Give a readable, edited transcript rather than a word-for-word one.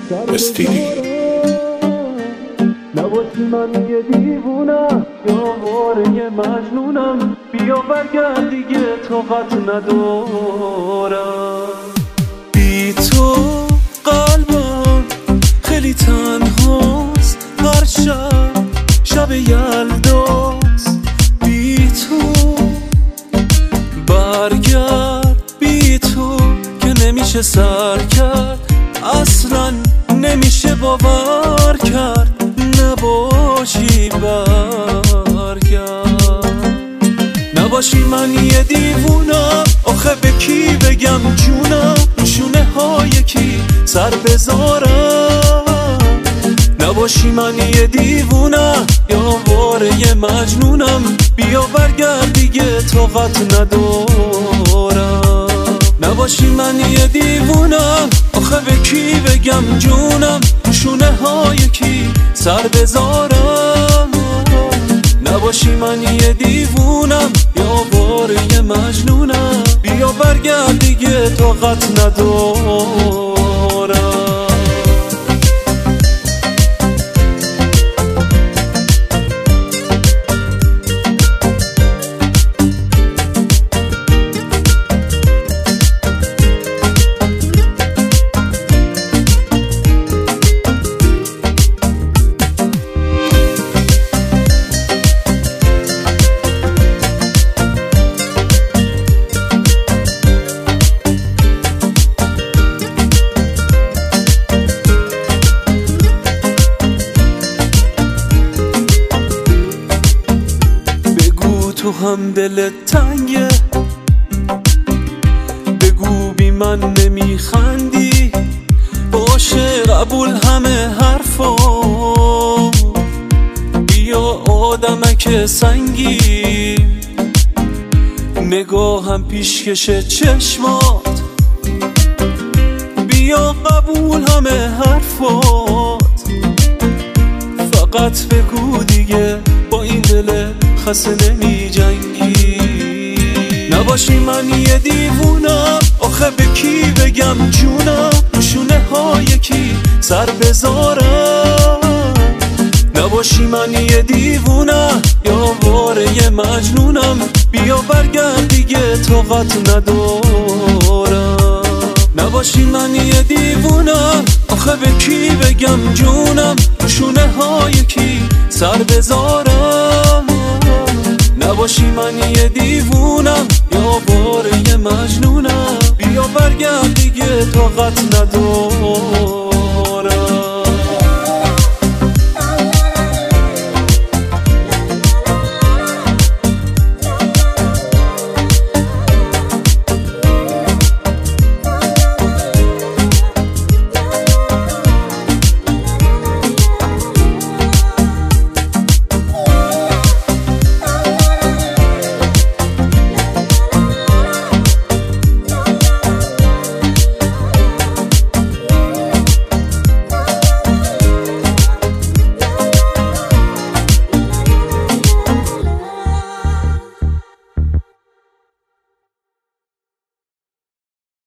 استیدی نباشی من یه دیوونم یا واره مجنونم، بیا برگرد دیگه طاقت ندارم. بی تو قلبم خیلی تنهاست، هر شب یلداست. بی تو برگرد، بی تو که نمیشه سر کرد، اصلا نمیشه باور کرد. نباشی برگرد، نباشی من یه دیوونم، آخه به کی بگم جونم، شونه های کی سر بذارم. نباشی من یه دیوونم یا واره مجنونم، بیا برگرد دیگه طاقت ندارم. نباشی من یه دیوونم، آخه به کی بگم جونم، شونه های کی سر بذارم. نباشی من یه دیوونم یا واره مجنونم، بیا برگرد دیگه طاقت ندارم. تو هم دلت تنگه، بگو بی من نمیخندی، باشه قبول همه حرفا. بیا آدمک سنگی، نگاهم پیشکش چشمات، بیا قبول همه حرفات. فقط بگو دیگه با این دل خسته نمی جنگی. نباشی من یه دیوونم، آخه به کی بگم جونم، شونه های کی سر بذارم. نباشی من یه دیوونم یا واره مجنونم، بیا برگرد دیگه طاقت ندارم. نباشی من یه دیوونم، آخه به کی بگم جونم، شونه های کی سر بذارم. نباشی من یه دیوونم یا واره مجنونم، بیا برگرد دیگه طاقت ندارم.